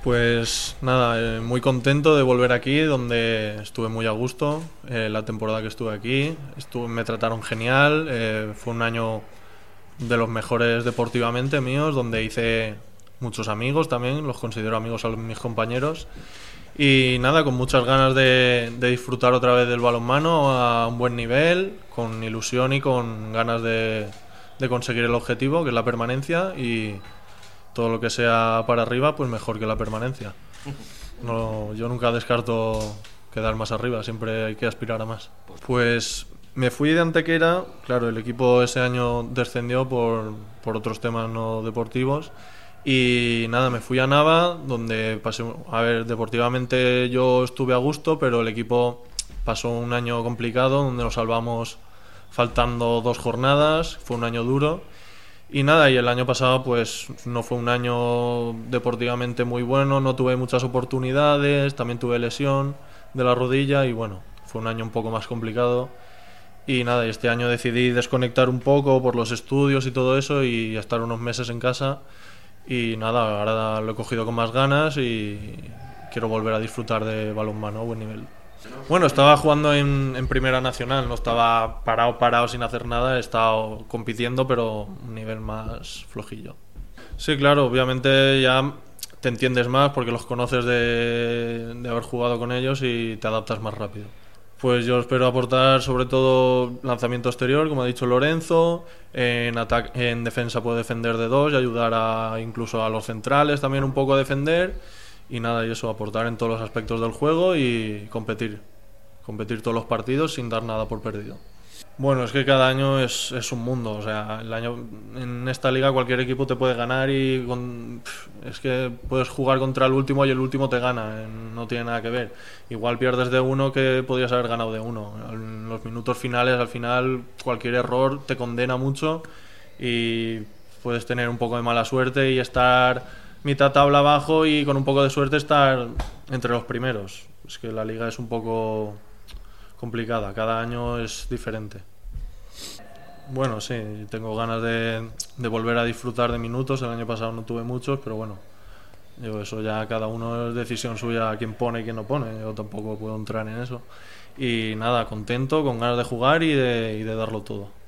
Pues nada, muy contento de volver aquí, donde estuve muy a gusto. La temporada que estuve aquí, me trataron genial. Fue un año de los mejores deportivamente míos, donde hice muchos amigos también, los considero amigos a mis compañeros. Y nada, con muchas ganas de disfrutar otra vez del balonmano a un buen nivel, con ilusión y con ganas de conseguir el objetivo, que es la permanencia, y todo lo que sea para arriba, pues mejor que la permanencia. No, yo nunca descarto quedar más arriba, siempre hay que aspirar a más. Pues me fui de Antequera, claro, el equipo ese año descendió por otros temas no deportivos. Y nada, me fui a Nava, donde pasé, a ver, deportivamente yo estuve a gusto, pero el equipo pasó un año complicado, donde nos salvamos faltando 2 jornadas, fue un año duro. Y nada, y el año pasado pues no fue un año deportivamente muy bueno, no tuve muchas oportunidades, también tuve lesión de la rodilla y bueno, fue un año un poco más complicado. Y nada, y este año decidí desconectar un poco por los estudios y todo eso y estar unos meses en casa. Y nada, ahora lo he cogido con más ganas y quiero volver a disfrutar de balonmano a buen nivel. Bueno, estaba jugando en Primera Nacional, no estaba parado sin hacer nada, he estado compitiendo, pero un nivel más flojillo. Sí, claro, obviamente ya te entiendes más porque los conoces de haber jugado con ellos y te adaptas más rápido. Pues yo espero aportar sobre todo lanzamiento exterior, como ha dicho Lorenzo, en defensa puedo defender de dos y ayudar incluso a los centrales también un poco a defender y nada, y eso, aportar en todos los aspectos del juego y competir todos los partidos sin dar nada por perdido. Bueno, es que cada año es un mundo, o sea, en esta liga cualquier equipo te puede ganar es que puedes jugar contra el último y el último te gana, no tiene nada que ver. Igual pierdes de uno que podrías haber ganado de uno. En los minutos finales, al final, cualquier error te condena mucho y puedes tener un poco de mala suerte y estar mitad tabla abajo y con un poco de suerte estar entre los primeros. Es que la liga es un poco complicada, cada año es diferente. Bueno, sí, tengo ganas de volver a disfrutar de minutos. El año pasado no tuve muchos, pero bueno, eso ya cada uno es decisión suya quién pone y quién no pone. Yo tampoco puedo entrar en eso. Y nada, contento, con ganas de jugar y de darlo todo.